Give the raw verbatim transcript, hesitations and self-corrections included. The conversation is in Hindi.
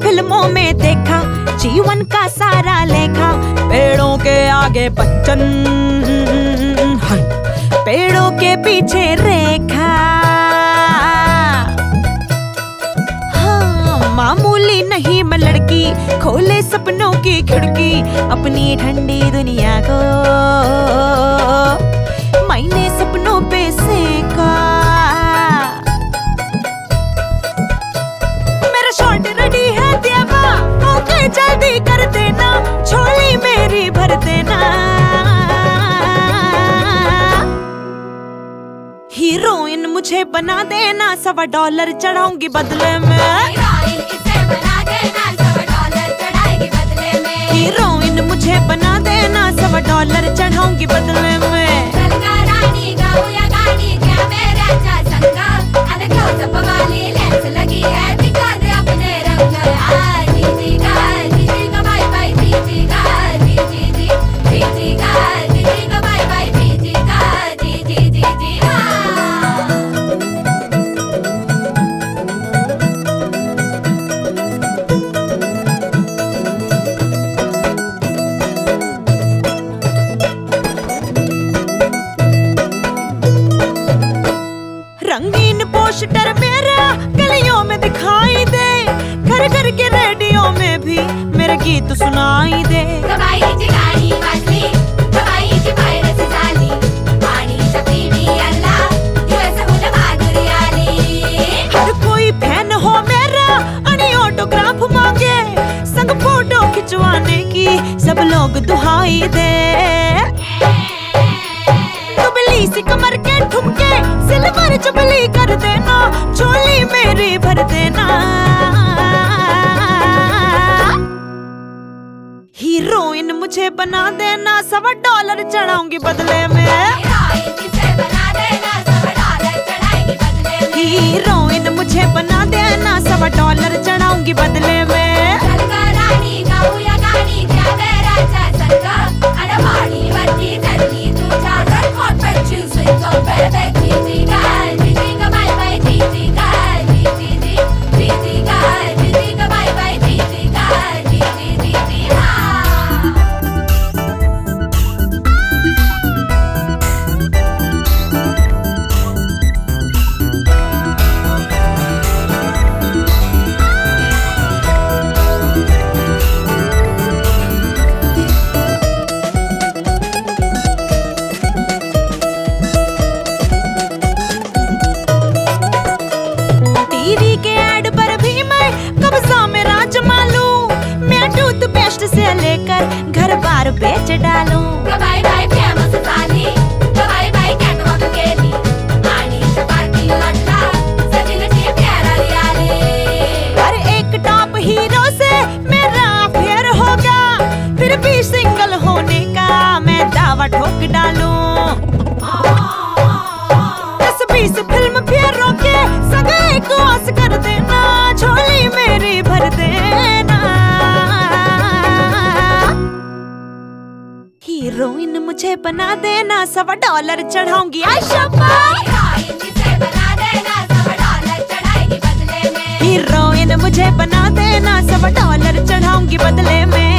फिल्मों में देखा जीवन का सारा लेखा। पेड़ों के आगे बच्चन, पेड़ों के पीछे रेखा। हाँ, मामूली नहीं मैं लड़की, खोले सपनों की खिड़की अपनी ठंडी दुनिया को मैंने सपनों पे सेका। मेरा शॉट रेडी है देवा, ओके जल्दी कर देना, झोली मेरी भर देना। हीरोइन मुझे बना देना, सवा डॉलर चढ़ाऊंगी बदले में। हीरोइन इसे बना देना, सवा डॉलर चढ़ाएगी बदले में। हीरोइन मुझे बना देना, सवा डॉलर चढ़ाऊंगी बदले में। सलगा रानी गाऊं या गानी, क्या मेरा अच्छा संगा, अरे क्लोज़अप वाली लेंस लगी है, दिखा दे अपने रंग। आ जीजी का जीजी का बाय बाय, जीजी का जीजी जी जीजी का जीजी का बाय बाय, जीजी का जीजी जी जी। रंगीन पोस्टर मेरा गलियों में दिखाई दे, घर घर के रेडियो में भी मेरे गीत सुनाई दे। दवाई जिगानी वाली, दवाई जी वायरस जाली, पानी शफीनी अल्लाह, यूएस उन बहादुरी आली। हर कोई फैन हो मेरा, अनि ऑटोग्राफ मांगे, संग फोटो खिंचवाने की सब लोग दुहाई दे। दुबली सी कमर के ठुमके, सिल्वर जुबली कर देना, झोली मेरी भर देना। हीरोइन मुझे बना देना, सवा डॉलर चढ़ाऊंगी बदले में। हीरोइन इसे बना देना, सवा डॉलर चढ़ाएगी बदले में। हीरोइन मुझे बना देना, सवा डॉलर चढ़ाऊंगी बदले में। सलगा रानी गाऊं या गानी, क्या मेरा अच्छा संगा, अरे बॉडी वर्दी चलनी तू चादर कोट पे चूसे तो बेबे। जीजी का जीजी का बाय बाय, जीजी का जीजी जी जीजी का जीजी का बाय बाय, जीजी का जीजी जी जी। हाँ टीवी के ऐड पर भी मैं कब्जा में राज मालूं, मैं टूथपेस्ट से लेकर घर बार बेच डालूं। बाय बाय फेमस साली, बाय बाय कैटवॉक केली, आनी सपाटी लट्टा, सजिन जी प्यारा रियाली। हर एक टॉप हीरो से मेरा अफेयर होगा, फिर भी सिंगल होने का मैं दावा ठोक डालूं। दस बीस फिल्म फेरों के सगाई को आस कर देना, झोली मेरी भर देना। हीरोइन मुझे बना देना, सवा डॉलर चढ़ाऊंगी आशा। हीरोइन इसे बना देना, सवा डॉलर चढ़ाएगी बदले में। हीरोइन मुझे बना देना, सवा डॉलर चढ़ाऊंगी बदले में।